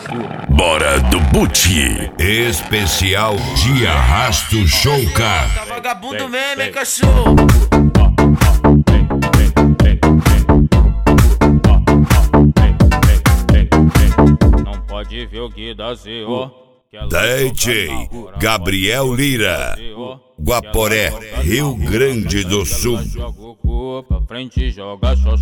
Bora do Buti. Especial de Arrasto Showcar. Tá vagabundo mesmo, hein, cachorro? Não pode ver o Guidazinho. DJ Gabriel Lira, Guaporé, Rio Grande do Sul. Joga o cu pra frente, joga xoxó.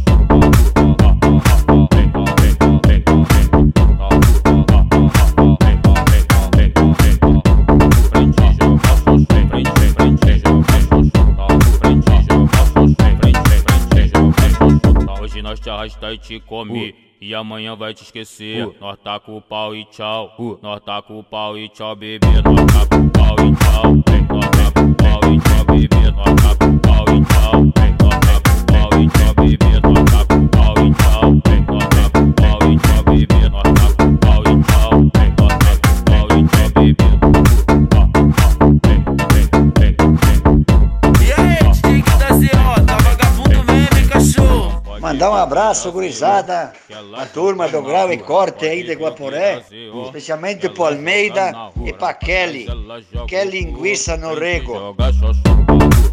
Hoje nós te arrasta e te come, e amanhã vai te esquecer. Nós tá com o pau e tchau, nós tá com o pau e tchau, bebê. Nós tá com o pau e tchau, nós tá com o pau e tchau, bebê. Nós tá com o pau e tchau, nós tá com o pau e tchau, bebê. Nós tá com o pau e tchau, nós tá com o pau e tchau, bebê. Nós tá com o pau e tchau, nós tá com o pau e tchau, bebê. E aí, DJ Guidazinho, tá vagabundo mesmo, hein, cachorro? Mandar um abraço, gurizada, a turma do Grau e Corte aí de Guaporé, especialmente pro Almeida e pra Kelly, que é linguiça no rego. Joga xoxó.